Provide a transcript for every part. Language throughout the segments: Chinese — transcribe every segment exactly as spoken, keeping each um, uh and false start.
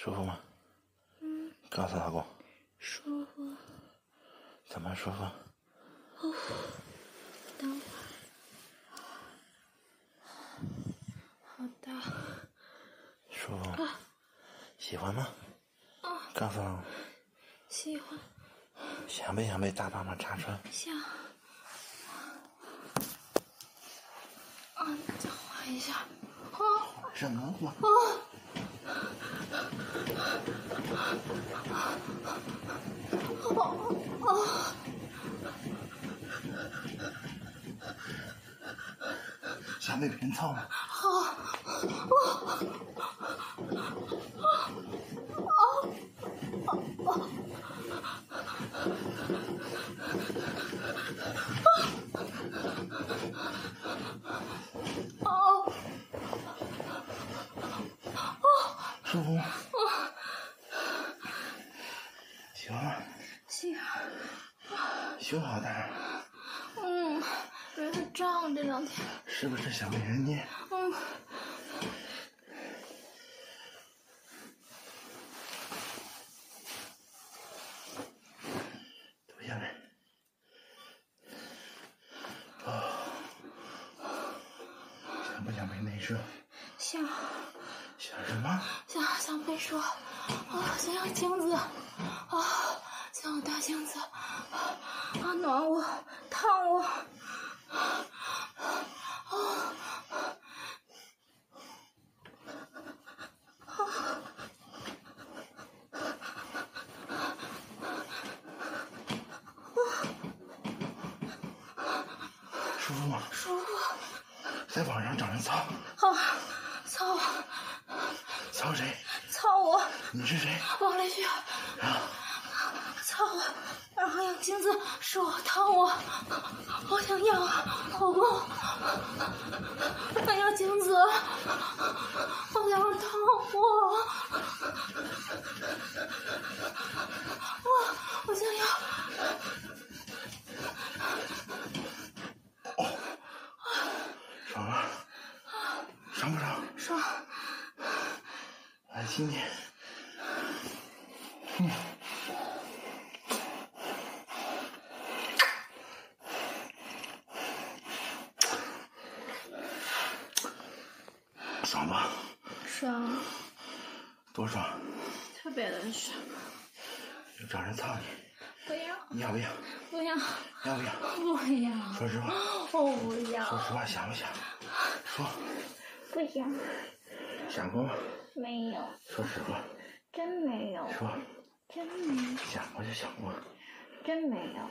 舒服吗？ 嗯， 告诉老公。 舒服。 怎么舒服？ 哦，等会儿。好大。 舒服吗？ 啊、 喜欢吗？ 啊、 告诉老公。 喜欢。 想不想被大棒棒插穿？ 想。啊，再换一下。啊， 什么话？ 啊。哦哦。 想被别人操吗？ 好。哦。哦。 舒服吗？喜欢吗？ 行。 胸好大。 嗯，有点胀这两天。 是不是想被人捏？ 嗯。 蹲下来。哦。想不想被内射？ 想。 想什么？ 想想被说。啊，想要镜子。啊，想要大镜子。啊，暖我，烫我。啊。 舒服吗？ 舒服。 在网上找人操。 啊，操！ 操谁？ 操我！ 你是谁？ 王雷旭。 啊！ 操我！然后用镜子是我烫我，好想要啊，老公！我要镜子，我想烫我，我我想要。 哦，爽吗？爽不爽？ 爽。 来亲亲。嗯。爽吧？ 爽。 多爽？ 特别的爽。 就找人操你。 不要。 你要不要？ 不要。 要不要？ 不要。 说实话。 我不要。 说实话，想不想？说。 不想。 想过吗？ 没有。 说实话。 真没有。 说。 真没有。 想过就想过。 真没有。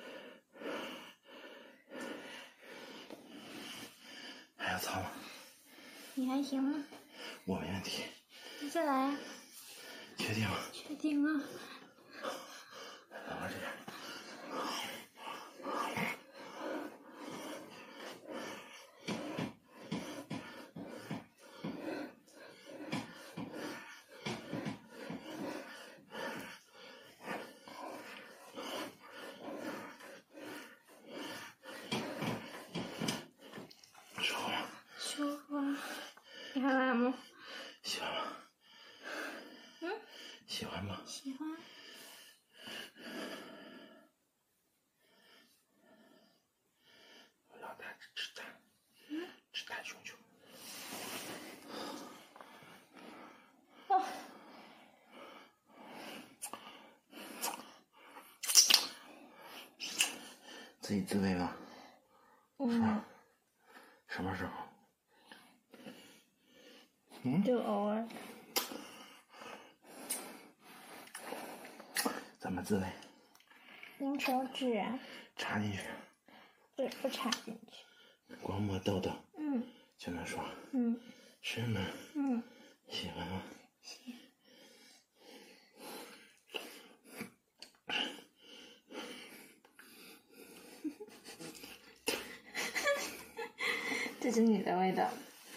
还要操吗？ 你还行吗？ 我没问题。 你再来啊。 确定吗？ 确定啊。 等会儿这样。舒服吗？ 舒服啊。你还来吗？ 喜欢吗？ 嗯？ 喜欢吗？ 喜欢。 我要大只大。 嗯？ 只大熊熊。 哦。 自己自慰吗？ 嗯。 什么时候？嗯？ 就偶尔。 怎么自慰？ 用手指啊。 插进去。 不不插进去。 光摸豆豆。 嗯。 就能爽。 嗯。 是吗？ 嗯。 喜欢吗？ 喜欢。这是你的味道。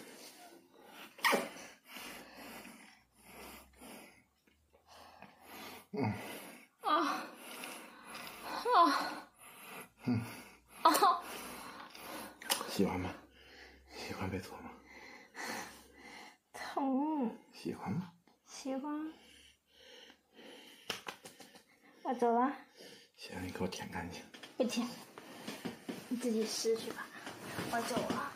嗯。 啊。啊。 嗯。 啊。 喜欢吗？喜欢被搓吗？ 疼。 喜欢吗？ 喜欢。 我走了。 行，你给我舔干净。 不舔，你自己试去吧。我走了。